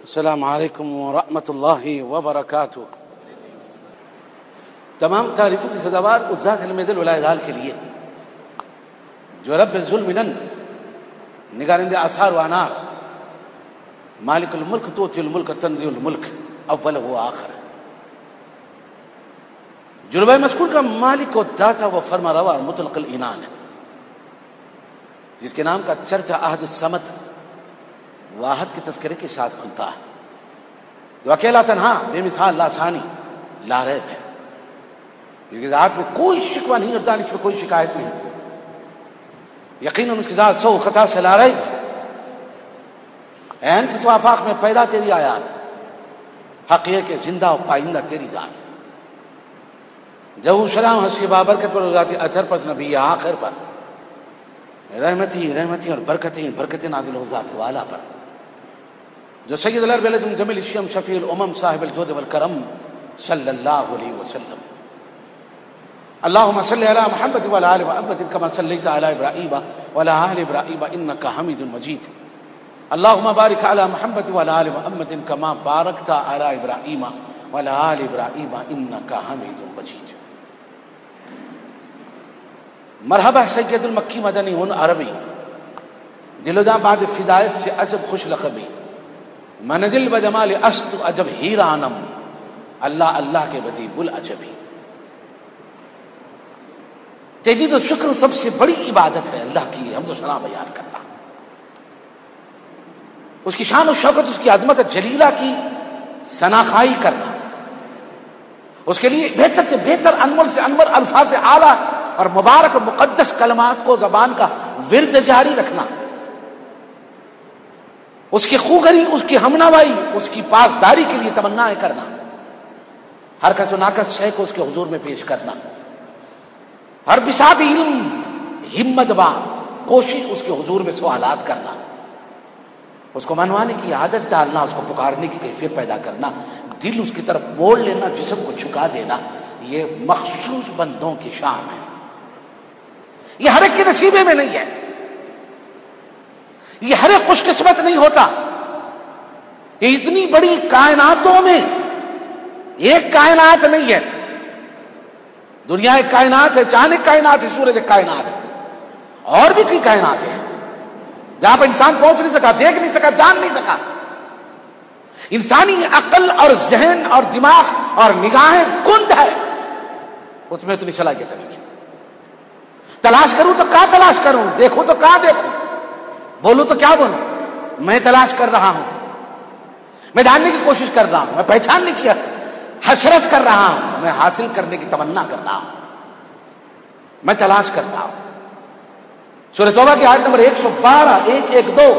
السلام علیکم ورحمۃ اللہ وبرکاتہ۔ تمام تعریفوں کی سزاوار اس ذات المجد العلال کے لیے جو رب ذوالمنن نگارند آثار و انار مالک الملک توتی الملک تنزی الملک اول و آخر، جلوہ مذکور کا مالک و داتا و فرما روا مطلق العنان ہے، جس کے نام کا چرچا احد الصمد واحد کے تذکرے کے ساتھ کھلتا ہے، جو اکیلا تنہا بے مثال لاسانی لاریب ہے، جس کی ذات میں کوئی شکوہ نہیں اور دانش میں کوئی شکایت نہیں، یقیناً اس کی ذات سو خطا سے لاریب ہے۔ این فسو آفاق میں پیدا تیری آیات، حق یہ کہ زندہ و پائندہ تیری ذات، جب سلام حسین بابر کے پر ذاتی اثر پر نبی آخر پر رحمتی اور برکتیں نازل ہو ذات والا پر، جو سید الاربلۃ جمیل الشیم شفیع الامم صاحب الجود والکرم صلی اللہ علیہ وسلم۔ اللهم صل علی محمد وعلی آل محمد كما صلیت علی ابراہیم وعلی آل ابراہیم انک حمید مجید۔ اللهم بارک علی محمد وعلی آل محمد كما بارکت علی ابراہیم وعلی آل ابراہیم انک حمید مجید۔ مرحبا سید المکی مدنی ہن عربی، دل و جاں بعد فدایت سے عجب خوش لقبی، منزل بجمال است عجب حیرانم، اللہ اللہ کے بدی بل عجبی۔ تجدید و شکر سب سے بڑی عبادت ہے اللہ کی حمد و ثنا بیان کرنا، اس کی شان و شوکت، اس کی عظمت جلیلہ کی ثناخوائی کرنا، اس کے لیے بہتر سے بہتر انمول سے انمول الفاظ اعلیٰ اور مبارک اور مقدس کلمات کو زبان کا ورد جاری رکھنا، اس کی خوگری، اس کی ہمنوائی، اس کی پاسداری کے لیے تمنائیں کرنا، ہر کس و ناکس شے کو اس کے حضور میں پیش کرنا، ہر بساط علم ہمت با کوشش اس کے حضور میں سوالات کرنا، اس کو منوانے کی عادت ڈالنا، اس کو پکارنے کی کیفیت پیدا کرنا، دل اس کی طرف موڑ لینا، جسم کو جھکا دینا، یہ مخصوص بندوں کی شان ہے، یہ ہر ایک کے نصیبے میں نہیں ہے، یہ ہر ایک خوش قسمت نہیں ہوتا۔ یہ اتنی بڑی کائناتوں میں ایک کائنات نہیں ہے، دنیا ایک کائنات ہے، چاند ایک کائنات ہے، سورج ایک کائنات ہے، اور بھی کئی کائنات ہیں جہاں پر انسان پہنچ نہیں سکا، دیکھ نہیں سکا، جان نہیں سکا۔ انسانی عقل اور ذہن اور دماغ اور نگاہیں کند ہے، اس میں اتنی صلاحیت نہیں ہے۔ تلاش کروں تو کہاں تلاش کروں، دیکھوں تو کہاں دیکھوں، بولوں تو کیا بولوں۔ میں تلاش کر رہا ہوں، میں جاننے کی کوشش کر رہا ہوں، میں پہچاننے کی حسرت کر رہا ہوں، میں حاصل کرنے کی تمنا کر رہا ہوں، میں تلاش کر رہا ہوں۔ سورہ توبہ کی آیت نمبر 112 112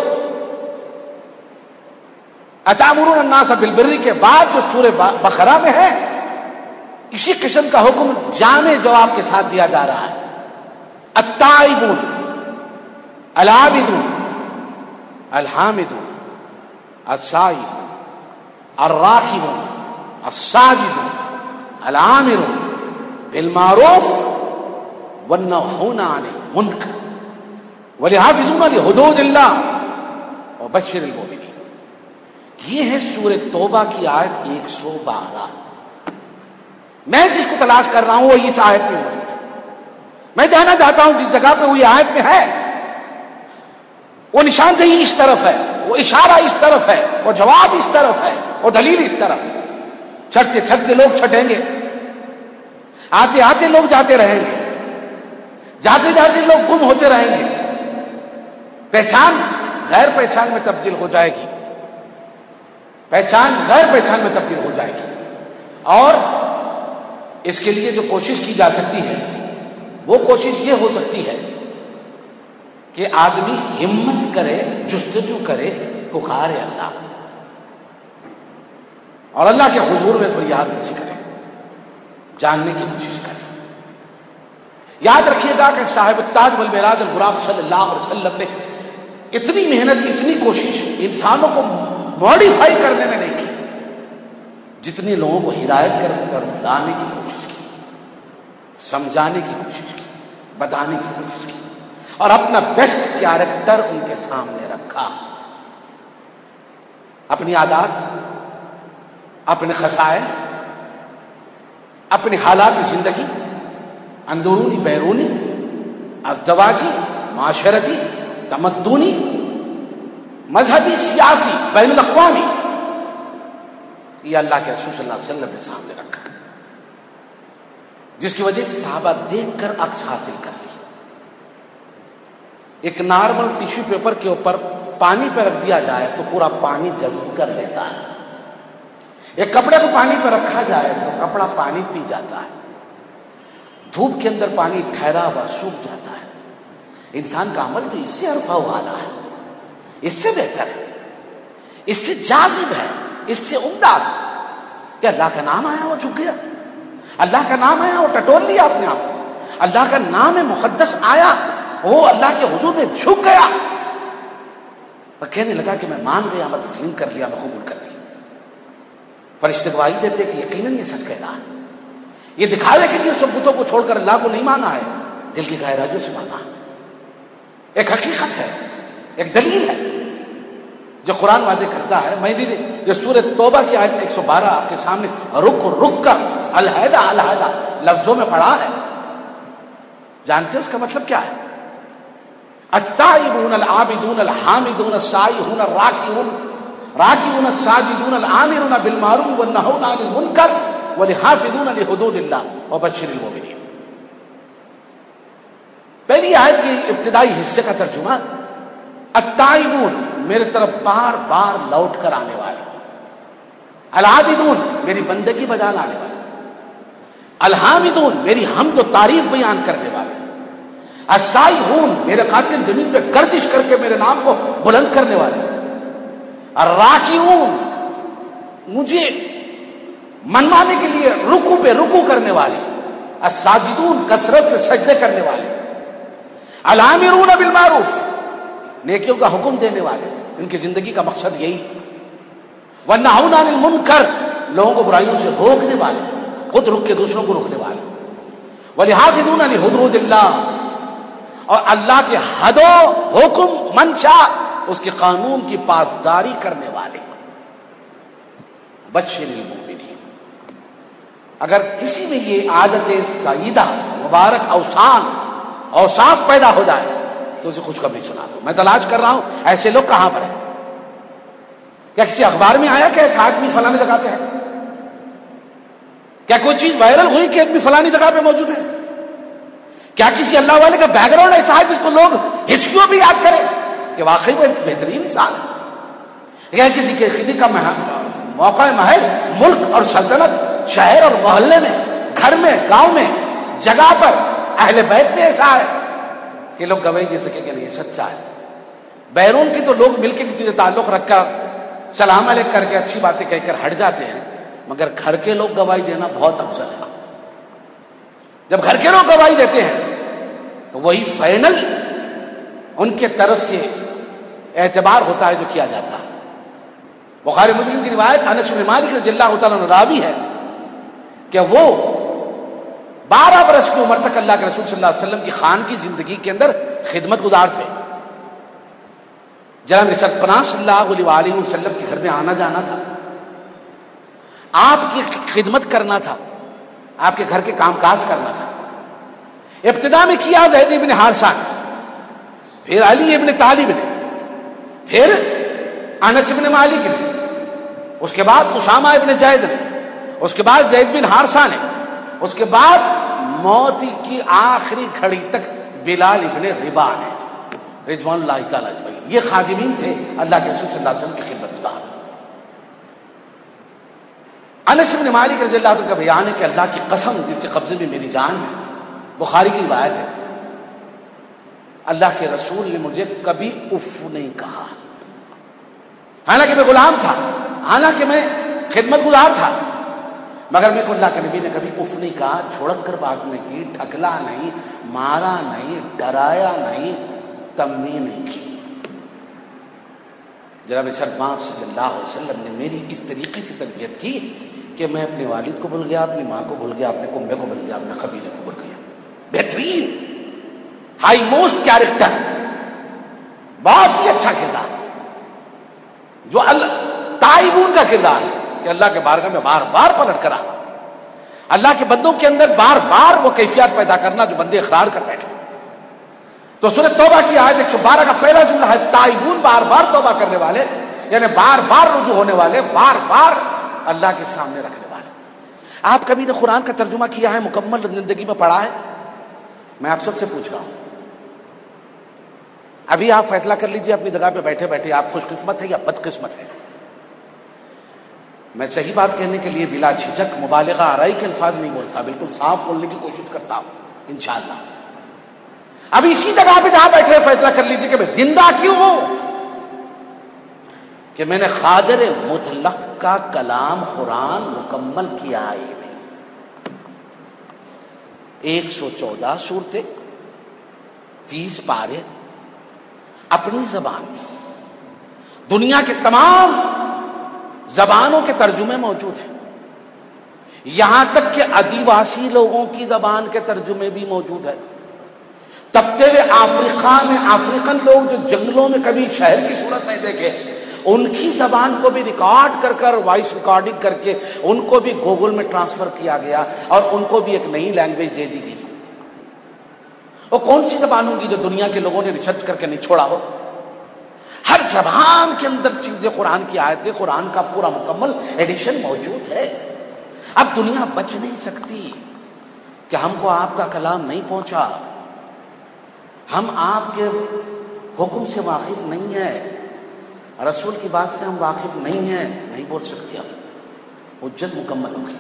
اتامرون الناس بالبر کے بعد جو سورہ بقرہ میں ہے، اسی قسم کا حکم جامع جواب کے ساتھ دیا جا رہا ہے۔ التائبون العابدون الحامدون السائحون الراکعون الساجدون العامرون بالمعروف والناہون عن المنکر والحافظون لحدود اللہ وبشر المؤمنین۔ یہ ہے سورہ توبہ کی آیت 112۔ میں جس کو تلاش کر رہا ہوں وہ اس آیت میں موجود ہے، میں جانا چاہتا ہوں جس جگہ پہ وہ آیت میں ہے، وہ نشاندہی اس طرف ہے، وہ اشارہ اس طرف ہے، وہ جواب اس طرف ہے، وہ دلیل اس طرف ہے۔ چھٹتے چھٹتے لوگ چھٹیں گے، آتے آتے لوگ جاتے رہیں گے، جاتے جاتے لوگ گم ہوتے رہیں گے، پہچان غیر پہچان میں تبدیل ہو جائے گی، پہچان غیر پہچان میں تبدیل ہو جائے گی، اور اس کے لیے جو کوشش کی جا سکتی ہے وہ کوشش یہ ہو سکتی ہے کہ آدمی ہمت کرے، جستجو کرے، پکارے اللہ، اور اللہ کے حضور میں فریاد نشی کرے، جاننے کی کوشش کرے۔ یاد رکھیے گا کہ صاحب التاج والمعراج البراق صلی اللہ علیہ وسلم نے اتنی محنت، اتنی کوشش انسانوں کو موڈیفائی کرنے میں نہیں کی جتنی لوگوں کو ہدایت کر لانے کی کوشش کی، سمجھانے کی کوشش کی، بتانے کی کوشش کی، اور اپنا بیسٹ کیریکٹر ان کے سامنے رکھا۔ اپنی عادات، اپنے خصائل، اپنے حالات زندگی، اندرونی بیرونی، ازدواجی، معاشرتی، تمدنی، مذہبی، سیاسی، بین الاقوامی، یہ اللہ کے رسول صلی اللہ علیہ وسلم نے سامنے رکھا، جس کی وجہ سے صحابہ دیکھ کر عکس حاصل کر لی. ایک نارمل ٹیشو پیپر کے اوپر پانی پہ رکھ دیا جائے تو پورا پانی جذب کر لیتا ہے. ایک کپڑے کو پانی پہ رکھا جائے تو کپڑا پانی پی جاتا ہے. دھوپ کے اندر پانی ٹھہرا ہوا سوکھ جاتا ہے. انسان کا عمل تو اس سے عرفہ والا ہے، اس سے بہتر ہے، اس سے جاذب ہے، اس سے عمدہ ہے کہ اللہ کا نام آیا وہ جھک گیا، اللہ کا نام آیا وہ ٹٹول لیا اپنے آپ کو، اللہ کا نام مقدس آیا وہ اللہ کے حضور میں جھک گیا اور کہنے لگا کہ میں مان گیا، میں تسلیم کر لیا، میں قبول کر لیا. فرشتے گواہی دیتے کہ یقیناً یہ سچ کہہ رہا ہے. یہ دکھاوے کے لیے سب بتوں کو چھوڑ کر اللہ کو نہیں مانا ہے، دل کی گہرائیوں سے مانا ہے. ایک حقیقت ہے، ایک دلیل ہے جو قرآن واضح کرتا ہے. میں بھی جو سورہ توبہ کی آیت 112 آپ کے سامنے رک کر علیحدہ علیحدہ لفظوں میں پڑھا ہے. جانتے ہیں اس کا مطلب کیا ہے؟ التائبون العابدون الحامدون السائحون راکعون الساجدون الآمرون بالمعروف والنہون عن المنکر والحافظون لحدود اللہ وبشر المؤمنین. پہلی آیت کے ابتدائی حصے کا ترجمہ التائبون میرے طرف بار بار لوٹ کر آنے والے، العابدون میری بندگی بجا لانے والے، الحامدون میری حمد و تعریف بیان کرنے والے، السائحون میرے قاتل زمین پہ گردش کر کے میرے نام کو بلند کرنے والے، الراکعون مجھے منوانے کے لیے رکوع پہ رکوع کرنے والے، الساجدون کثرت سے سجدے کرنے والے، الآمرون بالمعروف نیکیوں کا حکم دینے والے. ان کی زندگی کا مقصد یہی. والنہون عن المنکر لوگوں کو برائیوں سے روکنے والے، خود رک کے دوسروں کو روکنے والے. والحافظون لحدود اللہ اور اللہ کے حد و حکم منشا اس کے قانون کی پاسداری کرنے والے. بشر المؤمنین. اگر کسی میں یہ عادت سعیدہ مبارک اوصاف پیدا ہو جائے تو اسے خوشخبری سنا دو. میں تلاش کر رہا ہوں ایسے لوگ کہاں پر ہیں. کیا کسی اخبار میں آیا کہ ایسا آدمی فلانی جگہ پہ ہے؟ کیا کوئی چیز وائرل ہوئی کہ آدمی فلانی جگہ پہ موجود ہے؟ کیا کسی اللہ والے کا بیک گراؤنڈ ایسا ہے جس کو لوگ ہچکیوں بھی یاد کریں کہ واقعی وہ ایک بہترین انسان ہے؟ یا کسی کے خدی کا موقع محل ملک اور سلطنت شہر اور محلے میں گھر میں گاؤں میں جگہ پر اہل بیت میں ایسا ہے کہ لوگ گواہی دے سکے کہ نہیں سچا ہے. بیرون کی تو لوگ مل کے کسی سے تعلق رکھ کر سلام علیکم کر کے اچھی باتیں کہہ کر ہٹ جاتے ہیں، مگر گھر کے لوگ گواہی دینا بہت افضل ہے. جب گھر کے لوگ گواہی دیتے ہیں تو وہی فائنل ان کے طرف سے اعتبار ہوتا ہے جو کیا جاتا ہے. بخاری مسلم کی روایت انس بن مالک رضی اللہ تعالیٰ عنہ راوی ہے کہ وہ 12 برس کی عمر تک اللہ کے رسول صلی اللہ علیہ وسلم کی خان کی زندگی کے اندر خدمت گزار تھے. جناب رسول پناہ صلی اللہ علیہ وسلم کے گھر میں آنا جانا تھا، آپ کی خدمت کرنا تھا، آپ کے گھر کے کام کاج کرنا تھا. ابتدا میں کیا زید ابن حارثہ نے، پھر علی ابن طالب نے، پھر انس ابن مالک نے، اس کے بعد اسامہ ابن زید نے، اس کے بعد زید بن حارثہ نے، اس کے بعد موت کی آخری گھڑی تک بلال ابن رباح نے رضوان اللہ تعالیٰ اجمعین. یہ خادمین تھے اللہ کے رسول صلی اللہ علیہ وسلم کی خدمت گزار. انس بن مالک رضی اللہ عنہ کا بیان ہے کہ اللہ کی قسم جس کے قبضے میں میری جان ہے، بخاری کی روایت ہے، اللہ کے رسول نے مجھے کبھی اف نہیں کہا. حالانکہ میں غلام تھا، حالانکہ میں خدمت گزار تھا، مگر میرے کو اللہ کے نبی نے کبھی اف نہیں کہا، چھڑک کر بات نہیں کی، ٹھکلا نہیں، مارا نہیں، ڈرایا نہیں، تمبی نہیں کی. جناب سرماں صلی اللہ علیہ وسلم نے میری اس طریقے سے تربیت کی کہ میں اپنے والد کو بھول گیا، اپنی ماں کو بھول گیا، اپنے کنبے کو بھول گیا، اپنے قبیلے کو بھول گیا. بہترین ہائی موسٹ کیریکٹر، بہت ہی اچھا کردار جو تائبون کا کردار ہے کہ اللہ کے بارگاہ میں بار بار پلٹ کر آنا، اللہ کے بندوں کے اندر بار بار وہ کیفیات پیدا کرنا جو بندے اقرار کر بیٹھے۔ تو سورۃ توبہ کی آیت 112 کا پہلا جملہ ہے تائبون، بار بار توبہ کرنے والے، یعنی بار بار رجوع ہونے والے، بار بار اللہ کے سامنے رکھنے والے۔ آپ کبھی نے قرآن کا ترجمہ کیا ہے، مکمل زندگی میں پڑھا ہے؟ میں آپ سب سے پوچھ رہا ہوں، ابھی آپ فیصلہ کر لیجئے اپنی جگہ پہ بیٹھے بیٹھے آپ خوش قسمت ہے یا بد قسمت ہے۔ میں صحیح بات کہنے کے لیے بلا جھجک مبالغہ آرائی کے الفاظ نہیں بولتا، بالکل صاف بولنے کی کوشش کرتا ہوں انشاءاللہ۔ اب اسی جگہ پہ جہاں بیٹھے فیصلہ کر لیجئے کہ میں زندہ کیوں ہوں، کہ میں نے قادر مطلق کا کلام قرآن مکمل کیا ہے۔ 114 سورتیں، 30 پارے اپنی زبان میں، دنیا کے تمام زبانوں کے ترجمے موجود ہیں، یہاں تک کہ آدیواسی لوگوں کی زبان کے ترجمے بھی موجود ہیں۔ تبتے ہوئے افریقہ میں افریقن لوگ جو جنگلوں میں کبھی شہر کی صورت نہیں دیکھے، ان کی زبان کو بھی ریکارڈ کر کر وائس ریکارڈنگ کر کے ان کو بھی گوگل میں ٹرانسفر کیا گیا اور ان کو بھی ایک نئی لینگویج دے دی گئی۔ وہ کون سی زبان ہوگی جو دنیا کے لوگوں نے ریسرچ کر کے نہیں چھوڑا ہو؟ ہر زبان کے اندر چیزیں قرآن کی آیتیں، قرآن کا پورا مکمل ایڈیشن موجود ہے۔ اب دنیا بچ نہیں سکتی کہ ہم کو آپ کا کلام نہیں پہنچا، ہم آپ کے حکم سے واقف نہیں ہیں، رسول کی بات سے ہم واقف نہیں ہیں، نہیں بول سکتے، ہم حجت مکمل ہوگی۔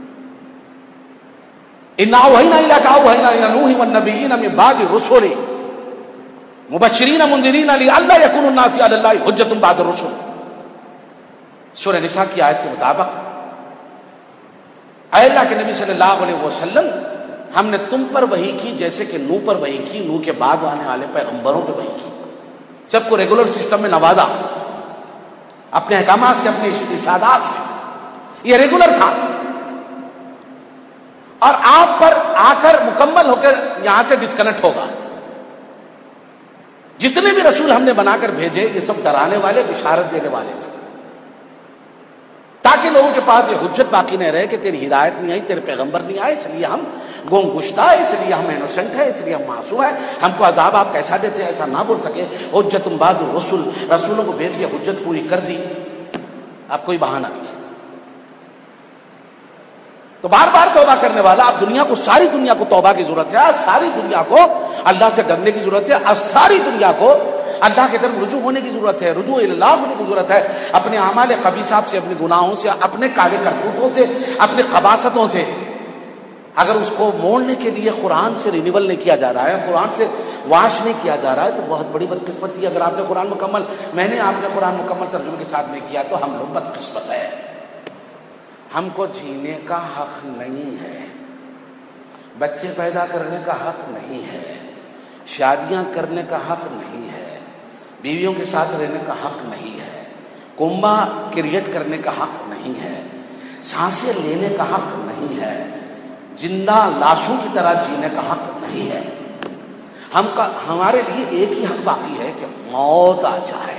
اِنَّا أَوْحَيْنَا إِلَيْكَ كَمَا أَوْحَيْنَا إِلَى نُوحٍ وَالنَّبِيِّينَ مِن بَعْدِ الرُّسُلِ مُبَشِّرِينَ مُنذِرِينَ لِئَلَّا يَكُونَ النَّاسِ عَلَى اللَّهِ حُجَّةٌ بَعْدَ الرُّسُلِ۔ سورہ نساء کی آیت کے مطابق اے اللہ کے نبی صلی اللہ علیہ وسلم، ہم نے تم پر وحی کی جیسے کہ نوح پر وحی کی، نوح کے بعد آنے والے پیغمبروں پہ وحی کی، سب کو ریگولر سسٹم میں نوازا اپنے احکامات سے، اپنے ارشادات سے، یہ ریگولر تھا۔ اور آپ پر آ کر مکمل ہو کر یہاں سے ڈسکنیکٹ ہوگا۔ جتنے بھی رسول ہم نے بنا کر بھیجے یہ سب ڈرانے والے، بشارت دینے والے تھے، تاکہ لوگوں کے پاس یہ حجت باقی نہیں رہے کہ تیری ہدایت نہیں آئی، تیرے پیغمبر نہیں آئے، اس لیے ہم گم گشتہ ہے، اس لیے ہم انوسنٹ ہے، اس لیے ہم معصوم ہیں، ہم کو عذاب آپ کیسا دیتے ہیں، ایسا نہ بول سکے۔ حجت بعد الرسل، رسولوں کو بھیج کے حجت پوری کر دی، اب کوئی بہانہ نہیں۔ تو بار بار توبہ کرنے والا، اب دنیا کو، ساری دنیا کو توبہ کی ضرورت ہے، ساری دنیا کو اللہ سے ڈرنے کی ضرورت ہے، اور ساری دنیا کو اللہ کی طرف رجوع ہونے کی ضرورت ہے، رجوع اللہ ہونے کی ضرورت ہے، اپنے اعمال خبیثات سے، اپنے گناہوں سے، اپنے کالے کرتوتوں سے، اپنے خباثتوں سے۔ اگر اس کو موڑنے کے لیے قرآن سے رینیول نہیں کیا جا رہا ہے، قرآن سے واش نہیں کیا جا رہا ہے، تو بہت بڑی بدقسمتی ہے۔ اگر آپ نے قرآن مکمل، آپ نے قرآن مکمل ترجمے کے ساتھ نہیں کیا تو ہم لوگ بدقسمت ہے، ہم کو جینے کا حق نہیں ہے، بچے پیدا کرنے کا حق نہیں ہے، شادیاں کرنے کا حق نہیں ہے، بیویوں کے ساتھ رہنے کا حق نہیں ہے، کنبہ کریٹ کرنے کا حق نہیں ہے، سانسیں لینے کا حق نہیں ہے، زندہ لاشوں کی طرح جینے کا حق نہیں ہے۔ ہمارے لیے ایک ہی حق باقی ہے کہ موت آ جائے۔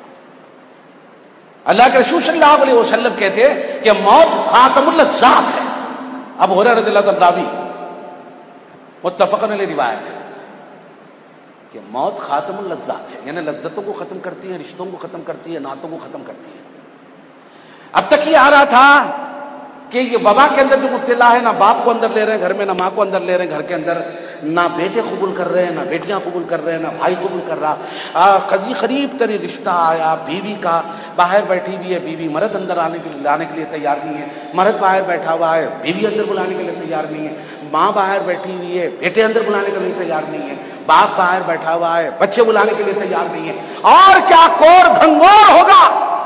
اللہ کے رسول صلی اللہ علیہ وسلم کہتے ہیں کہ موت خاتم اللذات ہے۔ اب ہریرہ رضی اللہ عنہ راوی، متفق علیہ روایت ہے کہ موت خاتم اللذات ہے، یعنی لذتوں کو ختم کرتی ہے، رشتوں کو ختم کرتی ہے، نعتوں کو ختم کرتی ہے۔ اب تک یہ آ رہا تھا کہ یہ وبا کے اندر جو مبتلا ہے، نہ باپ کو اندر لے رہے ہیں گھر میں، نہ ماں کو اندر لے رہے ہیں گھر کے اندر، نہ بیٹے قبول کر رہے ہیں، نہ بیٹیاں قبول کر رہے ہیں، نہ بھائی قبول کر رہا۔ قریب تری رشتہ آیا بیوی کا، باہر بیٹھی ہوئی ہے بیوی، مرد اندر لانے کے لیے تیار نہیں ہے، مرد باہر بیٹھا ہوا ہے، بیوی اندر بلانے کے لیے تیار نہیں ہے، ماں باہر بیٹھی ہوئی ہے، بیٹے اندر بلانے کے لیے تیار نہیں ہے، باپ باہر بیٹھا ہوا ہے، بچے بلانے کے لیے تیار نہیں ہے، اور کیا کور گھنگور ہوگا،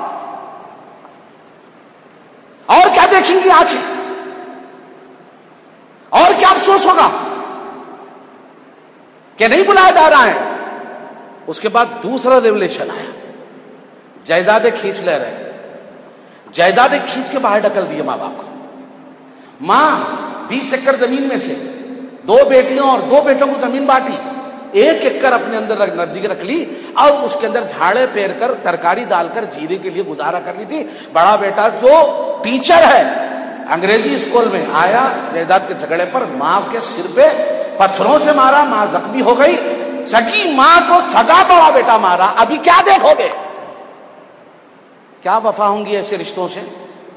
اور کیا دیکھیں گی آنکھیں، اور کیا افسوس ہوگا کہ نہیں بلایا جا رہا ہے۔ اس کے بعد دوسرا ریولیشن آیا، جائیدادیں کھینچ لے رہے ہیں، جائیدادیں کھینچ کے باہر ڈکل دیے ماں باپ کو۔ ماں 20 ایکڑ زمین میں سے 2 بیٹیوں اور 2 بیٹوں کو زمین بانٹی، ایک ایک کر اپنے اندر نزدیک رکھ لی اور اس کے اندر جھاڑے پھیر کر ترکاری ڈال کر جیرے کے لیے گزارا کر لی تھی. بڑا بیٹا جو ٹیچر ہے انگریزی اسکول میں آیا جائیداد کے جھگڑے پر ماں کے سر پہ پتھروں سے مارا, ماں زخمی ہو گئی. سگی ماں کو سگا بڑا بیٹا مارا. ابھی کیا دیکھو گے؟ کیا وفا ہوں گی ایسے رشتوں سے؟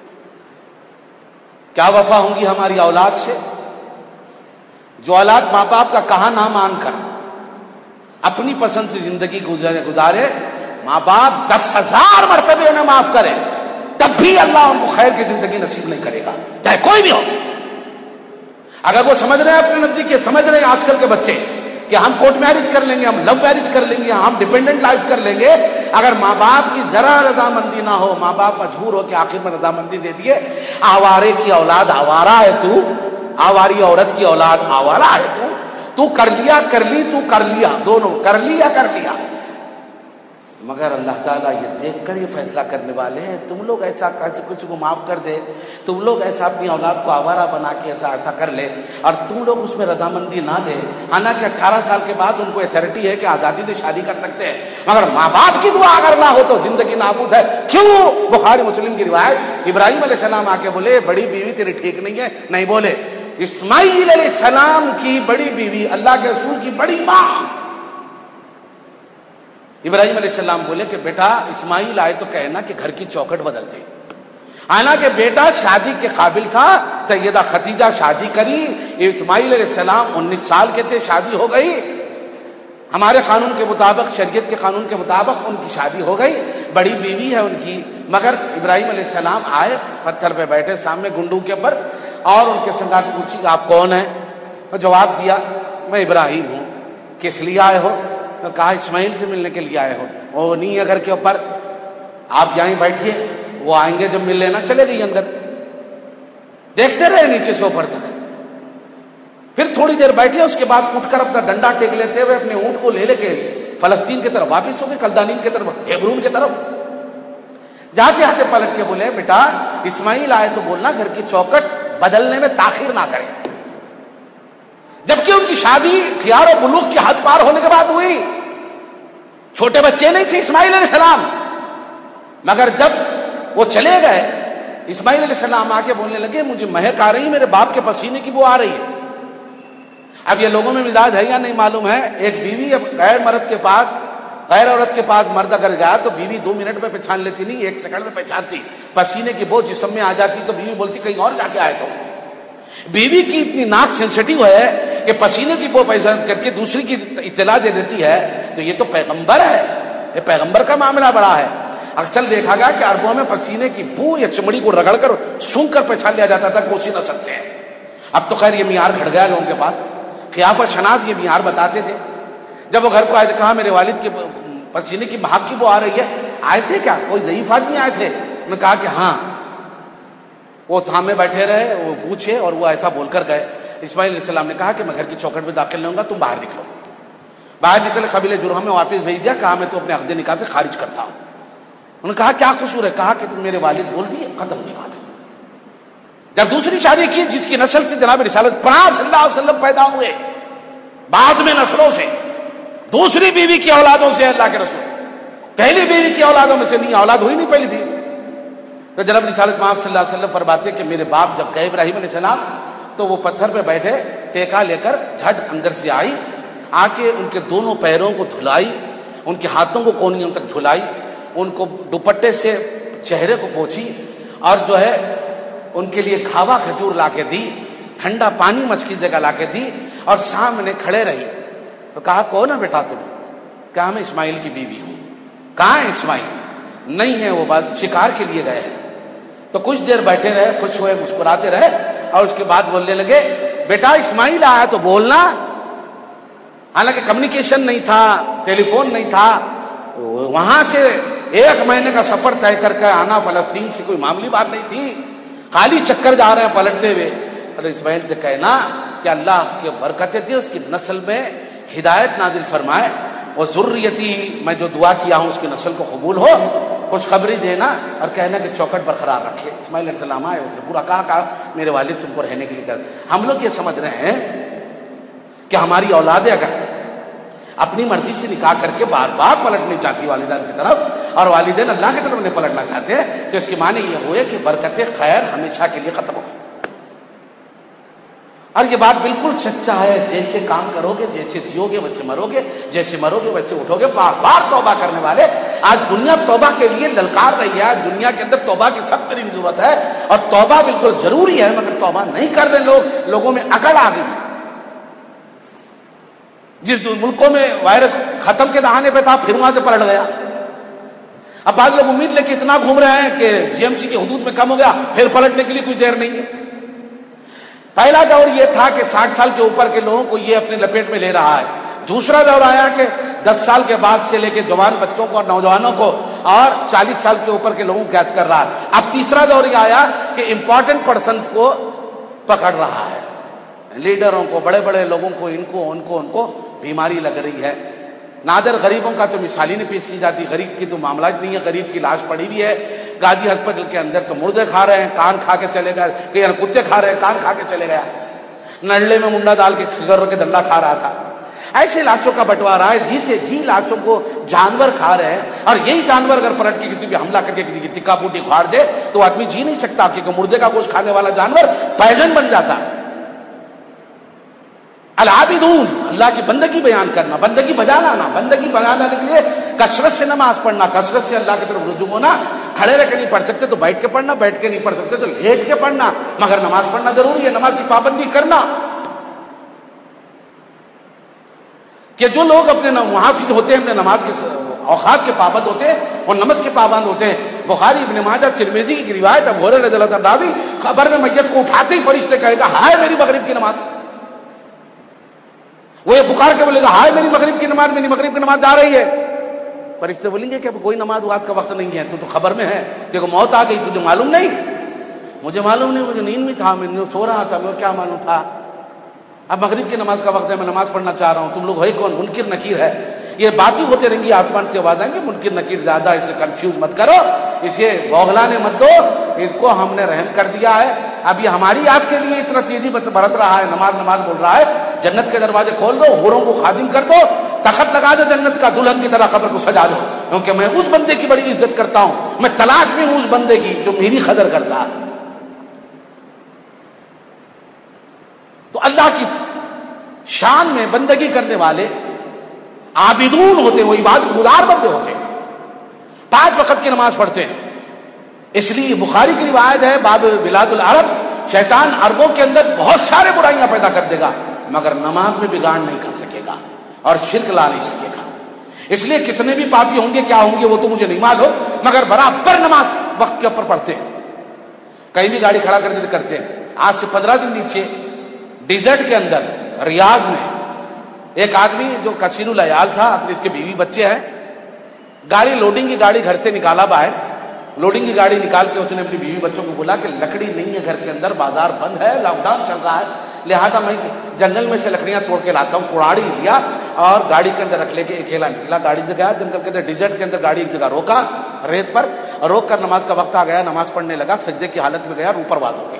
کیا وفا ہوں گی ہماری اولاد سے؟ جو اولاد ماں باپ کا کہا نہ مان کر اپنی پسند سے زندگی گزارے, ماں باپ 10,000 مرتبے انہیں معاف کرے تب بھی اللہ ان کو خیر کی زندگی نصیب نہیں کرے گا, چاہے کوئی بھی ہو. اگر وہ سمجھ رہے ہیں اپنے نزدیک کے, سمجھ رہے ہیں آج کل کے بچے کہ ہم کورٹ میرج کر لیں گے, ہم لو میرج کر لیں گے, ہم ڈیپینڈنٹ لائف کر لیں گے, اگر ماں باپ کی ذرا رضامندی نہ ہو, ماں باپ مجبور ہو کہ آخر میں رضامندی دے دیے, آوارے کی اولاد آوارہ ہے تو, آواری عورت کی اولاد آوارہ ہے تو کر لیا کر لی, تو کر لیا, دونوں کر لیا کر لیا. مگر اللہ تعالیٰ یہ دیکھ کر یہ فیصلہ کرنے والے ہیں تم لوگ ایسا کسی کو معاف کر دے, تم لوگ ایسا اپنی اولاد کو آوارہ بنا کے ایسا کر لے اور تم لوگ اس میں رضامندی نہ دے. حالانکہ 18 سال کے بعد ان کو اتھارٹی ہے کہ آزادی سے شادی کر سکتے ہیں, مگر ماں باپ کی دعا اگر نہ ہو تو زندگی نابود ہے. کیوں؟ بخاری مسلم کی روایت, ابراہیم علیہ السلام آ کے بولے بڑی بیوی تیری ٹھیک نہیں ہے, نہیں بولے اسماعیل علیہ السلام کی بڑی بیوی اللہ کے رسول کی بڑی ماں. ابراہیم علیہ السلام بولے کہ بیٹا اسماعیل آئے تو کہنا کہ گھر کی چوکھٹ بدل دے. حالانکہ بیٹا شادی کے قابل تھا, سیدہ ختیجہ شادی کری, اسماعیل علیہ السلام 19 سال کے تھے, شادی ہو گئی. ہمارے قانون کے مطابق, شریعت کے قانون کے مطابق ان کی شادی ہو گئی, بڑی بیوی ہے ان کی. مگر ابراہیم علیہ السلام آئے, پتھر پہ بیٹھے سامنے گنڈو کے اوپر, اور ان کے سنگات پوچھی کہ آپ کون ہیں؟ جواب دیا میں ابراہیم ہوں. کس لیے آئے ہو؟ کہا اسماعیل سے ملنے کے لیے آئے ہو. وہ نہیں ہے گھر کے اوپر, آپ یہیں بیٹھیے, وہ آئیں گے جب مل لینا. چلے گئی اندر, دیکھتے رہے نیچے سے اوپر تک. پھر تھوڑی دیر بیٹھے, اس کے بعد اٹھ کر اپنا ڈنڈا ٹیک لیتے ہوئے اپنے اونٹ کو لے کے فلسطین کی طرف واپس ہو گئے, کلدانین کی طرف, ہیبرون کی طرف. جاتے آتے پلٹ کے بولے بیٹا اسماعیل آئے تو بولنا گھر کی چوکٹ بدلنے میں تاخیر نہ کرے. جبکہ ان کی شادی خیار و بلوغ کی حد پار ہونے کے بعد ہوئی, چھوٹے بچے نہیں تھے اسماعیل علیہ السلام. مگر جب وہ چلے گئے, اسماعیل علیہ السلام آ کے بولنے لگے مجھے مہک آ رہی, میرے باپ کے پسینے کی بو آ رہی ہے. اب یہ لوگوں میں مزاج ہے یا نہیں معلوم ہے, ایک بیوی اب غیر مرد کے پاس, غیر عورت کے پاس مرد اگر گیا تو بیوی 2 منٹ میں پہچان لیتی نہیں, 1 سیکنڈ میں پہچانتی. پسینے کی بو جسم میں آ جاتی تو بیوی بولتی کہیں اور جا کے آئے تو. بیوی کی اتنی ناک سینسٹیو ہے کہ پسینے کی بو پہچان کر کے دوسری کی اطلاع دے دیتی ہے, تو یہ تو پیغمبر ہے, یہ پیغمبر کا معاملہ بڑا ہے. اکثر دیکھا گیا کہ عربوں میں پسینے کی بو یا چمڑی کو رگڑ کر سونگ کر پہچان لیا جاتا تھا کہ اسی نسل سے ہے. اب تو خیر یہ معیار گھٹ گیا لوگوں کے پاس, خیافت شناس یہ معیار بتاتے تھے. جب وہ گھر کو آئے تھے, کہا میرے والد کے پسینے کی بھاپ کی بو آ رہی ہے. آئے تھے کیا کوئی ضعیف آدمی آئے تھے؟ انہوں نے کہا کہ ہاں. وہ سامنے بیٹھے رہے, وہ پوچھے اور وہ ایسا بول کر گئے. اسماعیل علیہ السلام نے کہا کہ میں گھر کی چوکھٹ میں داخل نہیں ہوں گا, تم باہر نکلو. باہر نکلے, قبیلہ جرہم میں واپس بھیج دیا, کہا میں تو اپنے عقد نکاح سے خارج کرتا ہوں. انہوں نے کہا کیا قصور ہے؟ کہا کہ تم میرے والد بول دیے, ختم نہیں بات. جب دوسری شادی کی جس کی نسل سے جناب رسالت پناہ صلی اللہ علیہ وسلم پیدا ہوئے, بعد میں نسلوں سے, دوسری بیوی کی اولادوں سے اللہ کے رسول, پہلی بیوی کی اولادوں میں سے نہیں, اولاد ہوئی نہیں پہلی بیوی. تو جناب رسالت پاک صلی اللہ علیہ وسلم فرماتے کہ میرے باپ جب گئے ابراہیم علیہ السلام تو وہ پتھر پہ بیٹھے, ٹیکا لے کر جھٹ اندر سے آئی, آ کے ان کے دونوں پیروں کو دھلائی, ان کے ہاتھوں کو کونیوں تک دھلائی, ان کو دوپٹے سے چہرے کو پوچھی, اور جو ہے ان کے لیے گھاوا کھجور لا کے دی, ٹھنڈا پانی مچھ کی جگہ لا کے دی, اور سامنے کھڑے رہی. تو کہا کون ہے بیٹا تم؟ کہا میں اسماعیل کی بیوی ہوں. کہاں ہے اسماعیل؟ نہیں ہے, وہ بات شکار کے لیے گئے ہیں. تو کچھ دیر بیٹھے رہے, خوش ہوئے, مسکراتے رہے, اور اس کے بعد بولنے لگے بیٹا اسماعیل آیا تو بولنا. حالانکہ کمیونیکیشن نہیں تھا, ٹیلی فون نہیں تھا, وہاں سے 1 مہینے کا سفر طے کر کے آنا فلسطین سے کوئی معمولی بات نہیں تھی. خالی چکر جا رہے ہیں پلٹتے ہوئے. اور اسماعیل سے کہنا کہ اللہ کی برکتیں تھی, اس کی نسل میں ہدایت نازل فرمائے, اور ذریتی میں جو دعا کیا ہوں اس کی نسل کو قبول ہو, خوشخبری دینا, اور کہنا کہ چوکٹ برقرار رکھے. اسماعیل علیہ السلام آئے, اسے پورا کہا میرے والد تم کو رہنے کے لیے کر. ہم لوگ یہ سمجھ رہے ہیں کہ ہماری اولادیں اگر اپنی مرضی سے نکاح کر کے بار بار پلٹنی چاہتی والدین کی طرف اور والدین اللہ کی طرف نہیں پلٹنا چاہتے ہیں، تو اس کے معنی یہ ہوئے کہ برکت خیر ہمیشہ کے لیے ختم ہو گئی۔ اور یہ بات بالکل سچا ہے، جیسے کام کرو گے، جیسے جیو گے ویسے مرو گے، جیسے مرو گے ویسے اٹھو گے۔ بار بار توبہ کرنے والے، آج دنیا توبہ کے لیے للکار رہی ہے، آج دنیا کے اندر توبہ کی سخت ترین ضرورت ہے، اور توبہ بالکل ضروری ہے، مگر توبہ نہیں کر رہے لوگ، لوگوں میں اکڑ آ گئی۔ جس ملکوں میں وائرس ختم کے دہانے پہ تھا، پھر وہاں سے پلٹ گیا۔ اب بعض لوگ امید لے کے اتنا گھوم رہے ہیں کہ جی ایم سی کی حدود میں کم ہو گیا، پھر پلٹنے کے لیے کچھ دیر نہیں ہے۔ پہلا دور یہ تھا کہ 60 سال کے اوپر کے لوگوں کو یہ اپنے لپیٹ میں لے رہا ہے۔ دوسرا دور آیا کہ 10 سال کے بعد سے لے کے جوان بچوں کو اور نوجوانوں کو اور 40 سال کے اوپر کے لوگوں کو کیچ کر رہا ہے۔ اب تیسرا دور یہ آیا کہ امپورٹنٹ پرسنز کو پکڑ رہا ہے، لیڈروں کو، بڑے بڑے لوگوں کو، ان کو بیماری لگ رہی ہے۔ نادر غریبوں کا تو مثال ہی نہیں پیش کی جاتی، غریب کی تو معاملہ نہیں ہے، غریب کی لاش پڑی ہوئی ہے گاجی ہسپتال کے اندر، تو مردے کھا رہے ہیں، کان کھا کے چلے گئے، کہ کتے کھا رہے ہیں، کان کھا کے چلے گیا، نلے میں منڈا ڈال کے فگر کے دندا کھا رہا تھا۔ ایسے لاشوں کا بٹوارا ہے، جیتے جی لاشوں کو جانور کھا رہے ہیں، اور یہی جانور اگر پلٹ کے کسی پہ حملہ کر کے کسی کی ٹکا پوٹی کھاڑ دے تو آدمی جی نہیں سکتا، کیونکہ مردے کا گوشت کھانے والا جانور پیغن بن جاتا ہے۔ العابدون، اللہ کی بندگی بیان کرنا، بندگی بجا لانا، بندگی بجا لانے کے لیے کثرت سے نماز پڑھنا، کثرت سے اللہ کی طرف رجوع ہونا۔ کھڑے رہ کے نہیں پڑھ سکتے تو بیٹھ کے پڑھنا، بیٹھ کے نہیں پڑھ سکتے تو لیٹ کے پڑھنا، مگر نماز پڑھنا ضروری ہے، نماز کی پابندی کرنا۔ کہ جو لوگ اپنے محافظ ہوتے ہیں، اپنے نماز کے اوقات کے پابند ہوتے ہیں اور نماز کے پابند ہوتے ہیں۔ بخاری، ابن ماجہ، ترمذی کی روایت، ابو ہریرہ رضی اللہ عنہ بھی قبر میں میت کو اٹھاتے ہی فرشتے کہے گا ہائے میری مغرب کی نماز، وہ یہ پکار کے بولے گا ہائے میری مغرب کی نماز، میری مغرب کی نماز جا رہی ہے۔ فرشتے بولیں گے کہ اب کوئی نماز واز کا وقت نہیں ہے، تو خبر میں ہے، دیکھو موت آ گئی، تجھے معلوم نہیں؟ مجھے معلوم نہیں، مجھے نیند میں تھا، میں سو رہا تھا، مجھے کیا معلوم تھا؟ اب مغرب کی نماز کا وقت ہے، میں نماز پڑھنا چاہ رہا ہوں، تم لوگ ہے کون؟ منکر نکیر ہے۔ یہ باتیں ہوتے رہیں گی، آسمان سے آواز آئیں گے، منکر نکیر زیادہ، اسے کنفیوز مت کرو، اسے بوغلانے مت دو، اس کو ہم نے رحم کر دیا ہے۔ اب یہ ہماری آپ کے لیے اتنا تیزی برت رہا ہے، نماز نماز بول رہا ہے، جنت کے دروازے کھول دو، حوروں کو خادم کر دو، تخت لگا دو جنت کا، دلہن کی طرح قبر کو سجا دو، کیونکہ میں اس بندے کی بڑی عزت کرتا ہوں، میں تلاش میں ہوں اس بندے کی جو میری قدر کرتا ہے۔ تو اللہ کی شان میں بندگی کرنے والے عابدون ہوتے ہیں، وہ عبادت گزار بندے ہوتے ہیں، 5 وقت کی نماز پڑھتے ہیں۔ اس لیے بخاری کی روایت ہے، باب بلاد العرب، شیطان عربوں کے اندر بہت سارے برائیاں پیدا کر دے گا، مگر نماز میں بگاڑ نہیں کر سکے گا اور شرک لا نہیں سکے گا۔ اس لیے کتنے بھی پاپی ہوں گے، کیا ہوں گے، وہ تو مجھے نہیں معلوم، مگر برابر نماز وقت کے اوپر پڑھتے ہیں، کہیں بھی گاڑی کھڑا کر کے کرتے ہیں۔ آج سے 15 دن نیچے ڈیزرٹ کے اندر ریاض میں ایک آدمی جو کثیر العیال تھا، اپنے اس کے بیوی بچے ہیں، گاڑی لوڈنگ کی گاڑی گھر سے نکالا باہر، لوڈنگ کی گاڑی نکال کے اس نے اپنی بیوی بچوں کو بولا کہ لکڑی نہیں ہے گھر کے اندر، بازار بند ہے، لاک ڈاؤن چل رہا ہے، لہذا میں جنگل میں سے لکڑیاں توڑ کے لاتا ہوں۔ کڑاڑی لیا اور گاڑی کے اندر رکھ لے کے اکیلا نکلا، گاڑی سے گیا جنگل کے اندر، ڈیزرٹ کے اندر گاڑی ایک جگہ روکا ریت پر، روک کر نماز کا وقت آ گیا، نماز پڑھنے لگا، سجدے کی حالت میں گیا، اوپر واز ہو گئی،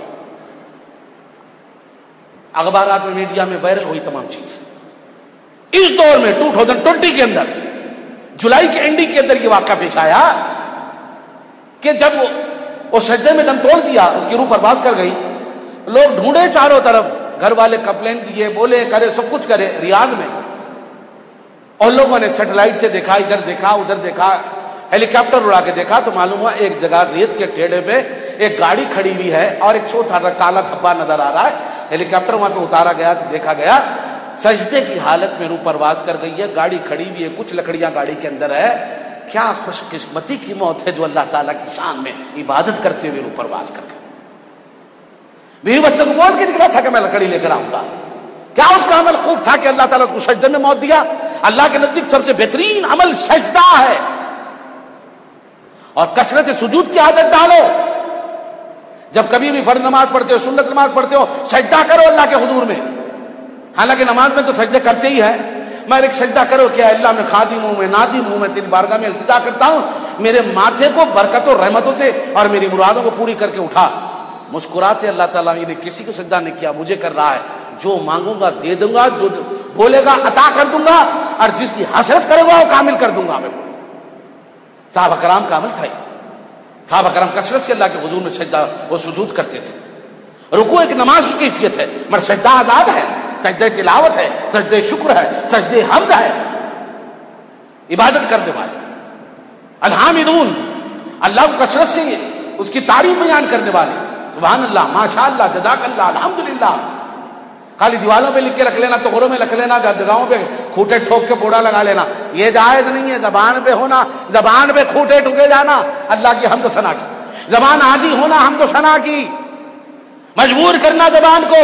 اخبارات میں، میڈیا میں وائرل ہوئی تمام چیز۔ اس دور میں 2020 کے اندر جولائی کے اینڈنگ کے اندر یہ واقعہ پیش آیا کہ جب وہ سجدے میں دم توڑ دیا، اس کی روح برباد کر گئی، لوگ ڈھونڈے چاروں طرف، گھر والے کمپلین دیے، بولے کرے، سب کچھ کرے ریاض میں، اور لوگوں نے سیٹلائٹ سے دیکھا، ادھر دیکھا ادھر دیکھا، ہیلی کاپٹر اڑا کے دیکھا، تو معلوم ہوا ایک جگہ ریت کے ٹیڑے پہ ایک گاڑی کھڑی ہوئی ہے اور ایک چھوٹا سا کالا دھبا نظر آ رہا ہے۔ ہیلی کاپٹر وہاں پہ اتارا گیا تو دیکھا گیا سجدے کی حالت میں روح پرواز کر گئی ہے، گاڑی کھڑی ہوئی ہے، کچھ لکڑیاں گاڑی کے اندر ہے۔ کیا خوش قسمتی کی موت ہے جو اللہ تعالیٰ کی شان میں عبادت کرتے ہوئے روح پرواز کر گئی۔ میری بچوں کو بول کے نکلا تھا کہ میں لکڑی لے کر آؤں گا، کیا اس کا عمل خوب تھا کہ اللہ تعالیٰ کو سجدے میں موت دیا؟ اللہ کے نزدیک سب سے بہترین عمل سجدہ ہے، اور کثرت سجود کی عادت ڈالو۔ جب کبھی بھی فرض نماز پڑھتے ہو، سنت نماز پڑھتے ہو، سجدہ کرو اللہ کے حضور میں، حالانکہ نماز میں تو سجدے کرتے ہی ہے، میں ایک سجدہ کرو کہ اللہ میں خادم ہوں، میں نادم ہوں، میں تیری بارگاہ میں التجا کرتا ہوں، میرے ماتھے کو برکتوں رحمتوں سے اور میری مرادوں کو پوری کر کے اٹھا۔ مسکراتے اللہ تعالیٰ نے کسی کو سجدہ نہیں کیا، مجھے کر رہا ہے، جو مانگوں گا دے دوں گا، جو بولے گا عطا کر دوں گا، اور جس کی حسرت کرے گا وہ کامل کر دوں گا میں۔ صحابہ کرام کا عمل تھا۔ صحابہ کرام کثرت سے اللہ کے حضور میں سجدہ و سجود کرتے تھے۔ رکوع ایک نماز کی کیفیت ہے، مگر سجدہ آزاد ہے، سجدہ تلاوت ہے، سجدہ شکر ہے، سجدہ حمد ہے، عبادت کرنے والے الحامدون، اللہ کو کثرت سے اس کی تعریف بیان کرنے والے، سبحان اللہ، ماشاء اللہ، جزاک اللہ، الحمدللہ۔ خالی دیوالوں پہ لکھ کے رکھ لینا، توغروں میں رکھ لینا، جگہوں پہ کھوٹے ٹھوک کے پوڑا لگا لینا، یہ جائز نہیں ہے۔ زبان پہ ہونا، زبان پہ کھوٹے ٹھوکے جانا اللہ کی حمد و ثنا کی، زبان عاجز ہونا حمد و ثنا کی، مجبور کرنا زبان کو،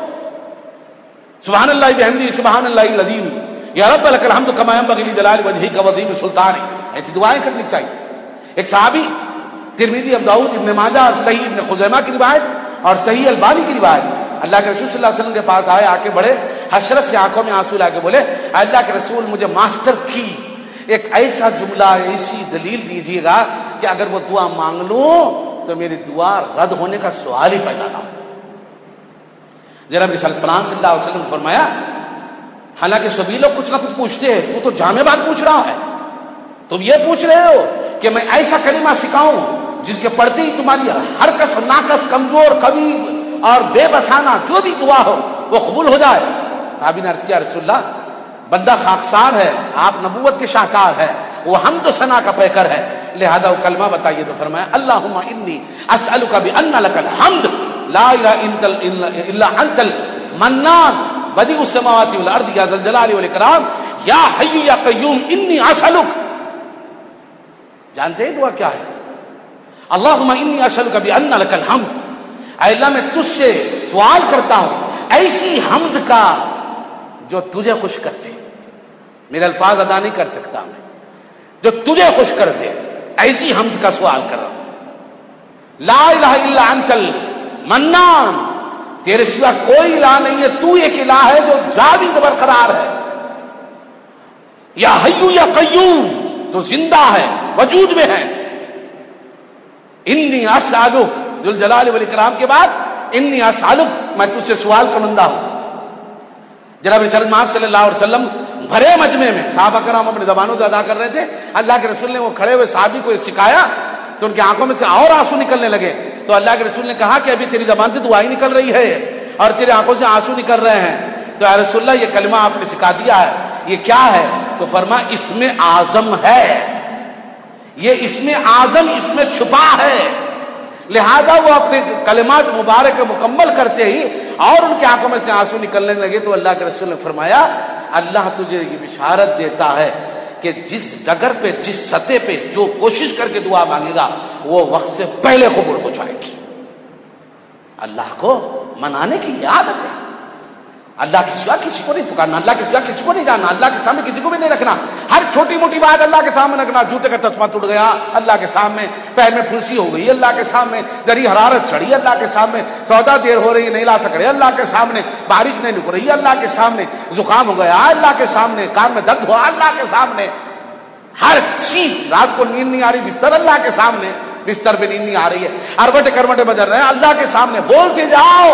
سبحان اللہ بحمدہ سبحان اللہ العظیم یا رب لک الحمد کما ينبغي لجلال وجهك وعظیم سلطانک، ایسی دعائیں کرنی چاہیے۔ ایک صحابی، ترمذی، ابو داؤد، ابن ماجہ اور صحیح ابن خزیمہ کی روایت اور صحیح البانی کی روایت، اللہ کے رسول صلی اللہ علیہ وسلم کے پاس آئے، آ کے بڑے حسرت سے آنکھوں میں آنسو لا کے بولے، اللہ کے رسول مجھے ماسٹر کی ایک ایسا جملہ، ایسی دلیل دیجیے گا کہ اگر وہ دعا مانگ لوں تو میری دعا رد ہونے کا سوال ہی پیدا نہ ہو۔ جناب رسول پناہ صلی اللہ علیہ وسلم نے فرمایا، حالانکہ سبھی لوگ کچھ نہ کچھ پوچھتے ہیں، تو جامع بات پوچھ رہا ہے، تم یہ پوچھ رہے ہو کہ میں ایسا کلمہ سکھاؤں جس کے پڑھتے ہی تمہاری ہر کس ناقص، کمزور، قوی اور بے بسانہ جو بھی دعا ہو وہ قبول ہو جائے۔ صحابی نے عرض کیا، رسول اللہ بندہ خاکسار ہے، آپ نبوت کے شاہکار ہے، وہ حمد و ثنا کا پیکر ہے، لہذا وہ کلمہ بتائیے۔ تو فرمایا، اللہم انی اسألک بان لک الحمد لا الہ الا انت المنان بدیع السماوات والارض یا ذا الجلال والاکرام یا حی یا قیوم انی اسألک۔ جانتے ہیں دعا کیا ہے؟ اللہم انی اسألک بان لک الحمد، اے اللہ میں تجھ سے سوال کرتا ہوں ایسی حمد کا جو تجھے خوش کرتے، میرے الفاظ ادا نہیں کر سکتا میں، جو تجھے خوش کر دے، ایسی حمد کا سوال کر رہا ہوں۔ لا الہ الا انت المنان، تیرے سوا کوئی الہ نہیں ہے، تو ایک الہ ہے جو جاوید برقرار ہے، یا حی یا قیوم، جو زندہ ہے، وجود میں ہے، انی اسالک، ذو الجلال والاکرام کے بعد انی اسالک، میں تجھ سے سوال کا بندہ ہوں۔ جناب رسول اللہ صلی اللہ علیہ وسلم بھرے مجمع میں، صحابہ کرام اپنی زبانوں سے ادا کر رہے تھے، اللہ کے رسول نے وہ کھڑے ہوئے صحابی کو سکھایا تو ان کی آنکھوں میں سے اور آنسو نکلنے لگے، تو اللہ کے رسول نے کہا کہ ابھی تیری زبان سے دعا ہی نکل رہی ہے اور تیری آنکھوں سے آنسو نکل رہے ہیں، تو یا رسول اللہ یہ کلمہ آپ نے سکھا دیا ہے، یہ کیا ہے؟ تو فرمایا اسم اعظم ہے، یہ اسم اعظم اس میں چھپا ہے، لہذا وہ اپنے کلمات مبارک مکمل کرتے ہی اور ان کی آنکھوں میں سے آنسو نکلنے لگے، تو اللہ کے رسول نے فرمایا اللہ تجھے یہ بشارت دیتا ہے کہ جس ڈگر پہ، جس سطح پہ جو کوشش کر کے دعا مانگے گا وہ وقت سے پہلے قبول ہو جائے گی۔ اللہ کو منانے کی یہ عادت ہے، اللہ کے سوا کسی کو نہیں پکارنا، اللہ کے سوا کسی کو نہیں جاننا، اللہ کے سامنے کسی کو بھی نہیں رکھنا، ہر چھوٹی موٹی بات اللہ کے سامنے رکھنا، جوتے کا تسمہ ٹوٹ گیا اللہ کے سامنے، پیر میں پھنسی ہو گئی اللہ کے سامنے، گری حرارت چڑھی اللہ کے سامنے، سودا دیر ہو رہی نہیں لا سک رہے اللہ کے سامنے، بارش نہیں رک رہی اللہ کے سامنے، زکام ہو گیا اللہ کے سامنے، کان میں درد ہوا اللہ کے سامنے، ہر چیز، رات کو نیند نہیں آ رہی بستر اللہ کے سامنے، بستر پہ نیند نہیں آ رہی ہے، اروٹے کروٹے بدل رہے ہیں اللہ کے سامنے، بولتے جاؤ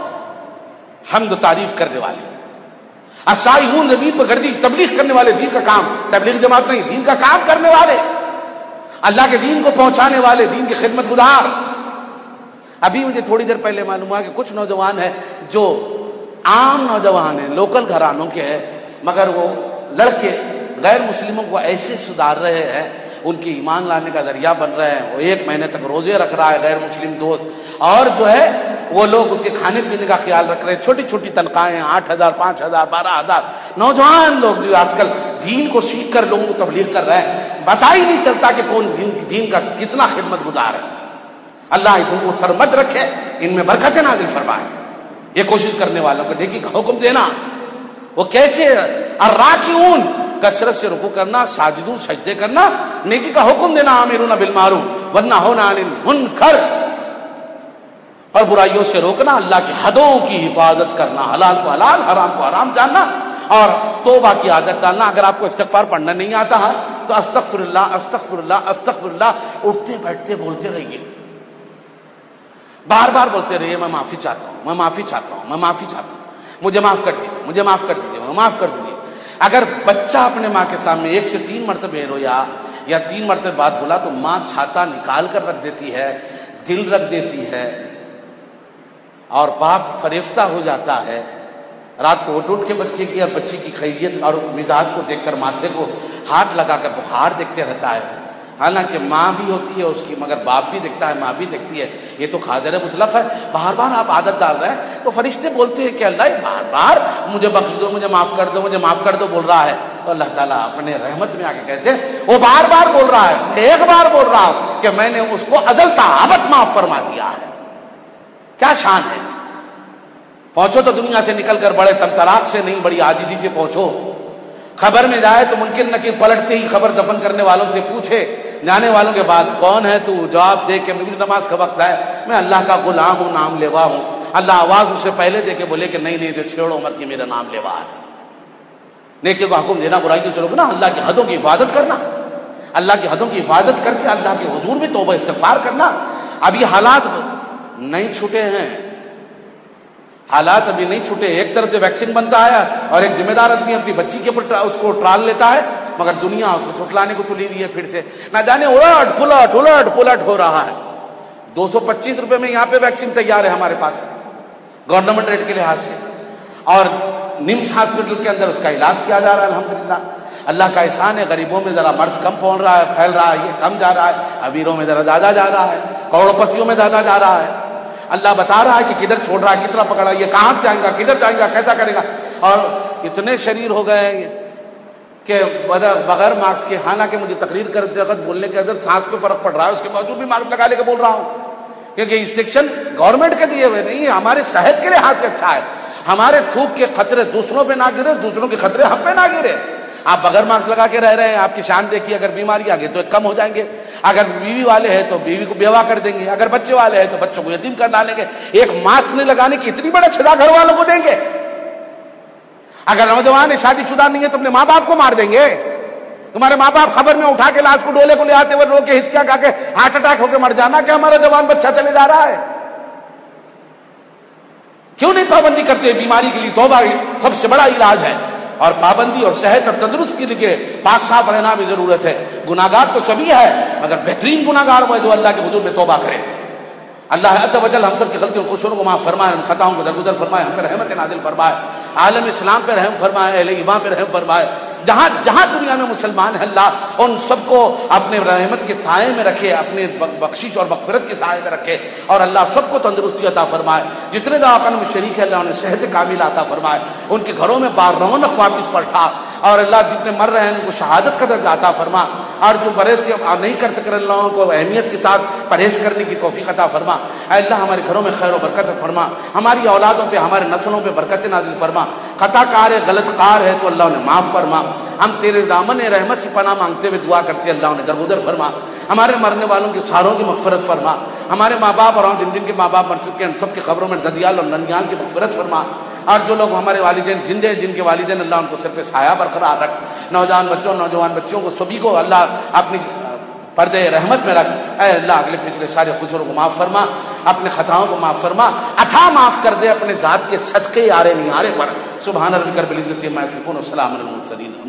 حمد و تعریف کرنے والے، السائحون نبی پر گردش، تبلیغ کرنے والے، دین کا کام، تبلیغ جماعت نہیں، دین کا کام کرنے والے، اللہ کے دین کو پہنچانے والے، دین کی خدمت گزار۔ ابھی مجھے تھوڑی دیر پہلے معلوم ہوا کہ کچھ نوجوان ہیں جو عام نوجوان ہیں، لوکل گھرانوں کے ہیں، مگر وہ لڑکے غیر مسلموں کو ایسے سدھار رہے ہیں، ان کی ایمان لانے کا ذریعہ بن رہے ہیں، وہ 1 مہینے تک روزے رکھ رہا ہے غیر مسلم دوست، اور جو ہے وہ لوگ اس کے کھانے پینے کا خیال رکھ رہے ہیں، چھوٹی چھوٹی تنخواہیں، 8,000 5,000 12,000، نوجوان لوگ جو آج کل دین کو سیکھ کر لوگوں کو تبلیغ کر رہے ہیں، پتہ ہی نہیں چلتا کہ کون دین کا کتنا خدمت گزار ہے۔ اللہ ان کو سرمد رکھے، ان میں برکتیں نازل فرمائے۔ یہ کوشش کرنے والوں کو نیکی کا حکم دینا، وہ کیسے؟ الراکعون، کثرت سے رکوع کرنا، ساجدون سجدے کرنا، نیکی کا حکم دینا، آمرون بالمعروف والنہون عن المنکر، اور برائیوں سے روکنا، اللہ کی حدوں کی حفاظت کرنا، حلال کو حلال، حرام کو حرام جاننا، اور توبہ کی عادت ڈالنا۔ اگر آپ کو استغفار پڑھنا نہیں آتا ہے تو استغفر اللہ استغفر اللہ استغفر اللہ اٹھتے بیٹھتے بولتے رہیے، بار بار بولتے رہیے، میں معافی چاہتا ہوں، میں معافی چاہتا ہوں، میں معافی چاہتا ہوں۔ مجھے معاف کر دیجیے، مجھے معاف کر دیجیے، معاف کر دیجیے۔ اگر بچہ اپنے ماں کے سامنے 1 سے 3 مرتبہ رویا یا 3 مرتبہ بات بولا تو ماں چھاتا نکال کر رکھ دیتی ہے، دل رکھ دیتی ہے، اور باپ فریفتہ ہو جاتا ہے۔ رات کو اٹھ کے بچے کی اور بچی کی خیریت اور مزاج کو دیکھ کر ماتھے کو ہاتھ لگا کر بخار دیکھتے رہتا ہے۔ حالانکہ ماں بھی ہوتی ہے اس کی، مگر باپ بھی دیکھتا ہے، ماں بھی دیکھتی ہے۔ یہ تو قادر مطلق ہے، بار بار آپ عادت ڈال رہے ہیں تو فرشتے بولتے ہیں کہ اللہ یہ بار بار مجھے بخش دو، مجھے معاف کر دو، مجھے معاف کر دو بول رہا ہے، تو اللہ تعالیٰ اپنے رحمت میں آ کے کہتے ہیں وہ بار بار بول رہا ہے، ایک بار بول رہا ہوں کہ میں نے اس کو عدل تعابت معاف فرما دیا ہے۔ کیا شان ہے! پہنچو تو دنیا سے نکل کر بڑے تمطراق سے نہیں، بڑی عاجزی سے پہنچو۔ خبر میں جائے تو ممکن نہ کہ پلٹتے ہی خبر دفن کرنے والوں سے پوچھے، جانے والوں کے بعد کون ہے تو، جواب دے کہ میری نماز کا وقت ہے، میں اللہ کا غلام ہوں، نام لیوا ہوں۔ اللہ آواز اسے پہلے دے کے بولے کہ نہیں نہیں، چھیڑو مت، یہ میرا نام لیوا ہے۔ نیکی کا حکم دینا، برائی سے روکنا، اللہ کی حدوں کی حفاظت کرنا، اللہ کی حدوں کی حفاظت کر کے اللہ کے حضور میں توبہ استغفار کرنا۔ ابھی حالات نہیں چھوٹے ہیں، حالات ابھی نہیں چھوٹے۔ ایک طرف سے ویکسین بنتا ہے اور ایک ذمہ دار آدمی اپنی بچی کے اوپر اس کو ٹرال لیتا ہے، مگر دنیا اس کو چھٹلانے کو تلی ہوئی ہے، پھر سے نہ جانے الٹ پلٹ ہو رہا ہے۔ 225 روپے میں یہاں پہ ویکسین تیار ہے ہمارے پاس گورنمنٹ ریٹ کے لحاظ سے، اور نمس ہاسپٹل کے اندر اس کا علاج کیا جا رہا ہے الحمدللہ۔ اللہ کا احسان ہے، غریبوں میں ذرا مرض کم پھیل رہا ہے، یہ کم جا رہا ہے، امیروں میں ذرا زیادہ جا رہا ہے، کروڑپتیوں میں زیادہ جا رہا ہے۔ اللہ بتا رہا ہے کہ کدھر چھوڑ رہا ہے، کتنا پکڑا، یہ کہاں سے جائے گا، کدھر جائے گا، کیسا کرے گا۔ اور اتنے شریر ہو گئے ہیں کہ بغیر ماسک کے، حالانکہ مجھے تقریر کرتے وقت بولنے کے اندر سانس پہ فرق پڑ رہا ہے، اس کے باوجود بھی ماسک لگا لے کے بول رہا ہوں، کیونکہ انسٹرکشن گورنمنٹ کے دیے ہوئے نہیں، ہمارے صحت کے لحاظ سے اچھا ہے، ہمارے تھوک کے خطرے دوسروں پہ نہ گرے، دوسروں کے خطرے ہم پہ نہ گرے۔ آپ بغیر ماسک لگا کے رہ رہے ہیں، آپ کی شان دیکھیے، اگر بیماری آ گئی تو کم ہو جائیں گے، اگر بیوی والے ہیں تو بیوی کو بیوہ کر دیں گے، اگر بچے والے ہیں تو بچوں کو یتیم کر ڈالیں گے۔ ایک ماسک نہیں لگانے کی اتنی بڑے سزا گھر والوں کو دیں گے۔ اگر نوجوان شادی شدہ نہیں ہے تو اپنے ماں باپ کو مار دیں گے۔ تمہارے ماں باپ خبر میں اٹھا کے لاش کو ڈولے کو لے آتے ہوئے رو کے ہچکیاں کھا کے ہارٹ اٹیک ہو کے مر جانا کہ ہمارا جوان بچہ چلے جا رہا ہے۔ کیوں نہیں پابندی کرتے؟ بیماری کے لیے توبہ سب سے بڑا علاج ہے، اور پابندی اور صحت اور تندرست کے لیے پاک صاف رہنا بھی ضرورت ہے۔ گناہگار تو سبھی ہے، مگر بہترین گناہگار وہ ہے جو اللہ کے حضور میں توبہ کرے۔ اللہ عز و جل ہم سب کی غلطیوں کو قصوروں کو معاف فرمائے، ہم خطاؤں کو درگزر فرمائے، ہم پر رحمت نازل فرمائے، عالم اسلام پہ رحم فرمائے، اہل ایمان پہ رحم فرمائے، جہاں جہاں دنیا میں مسلمان ہیں اللہ ان سب کو اپنے رحمت کے سائے میں رکھے، اپنے بخشش اور مغفرت کے سائے میں رکھے، اور اللہ سب کو تندرستی عطا فرمائے۔ جتنے دعاقن میں شریک ہے اللہ انہیں صحت کامل عطا فرمائے، ان کے گھروں میں بار رونق واپس پلٹا، اور اللہ جتنے مر رہے ہیں ان کو شہادت کا درجہ عطا فرما، اور جو پرہیز کے نہیں کر سک رہے اللہ کو اہمیت کے ساتھ پرہیز کرنے کی توفیق عطا فرما۔ اے اللہ ہمارے گھروں میں خیر و برکت فرما، ہماری اولادوں پہ ہمارے نسلوں پہ برکت نازل فرما۔ خطا کار ہے، غلط کار ہے تو اللہ انہیں معاف فرما۔ ہم تیرے دامن رحمت سے پناہ مانگتے ہوئے دعا کرتے اللہ انہیں درگزر فرما۔ ہمارے مرنے والوں کے ساروں کی مغفرت فرما، ہمارے ماں باپ اور جن جن کے ماں باپ مر چکے ہیں ان سب کی قبروں میں ددیال اور ننیال کی مغفرت فرما، اور جو لوگ ہمارے والدین زندے ہیں جن کے والدین اللہ ان کو سر پہ سایہ برقرار رکھ، نوجوان بچوں کو سبھی کو اللہ اپنی پردے رحمت میں رکھ۔ اے اللہ اگلے پچھلے سارے قصوروں کو معاف فرما، اپنے خطاؤں کو معاف فرما، عطا معاف کر دے اپنے ذات کے صدقے آرے نیارے پر۔ سبحان ربک رب العزت عما یصفون و سلام علی المرسلین۔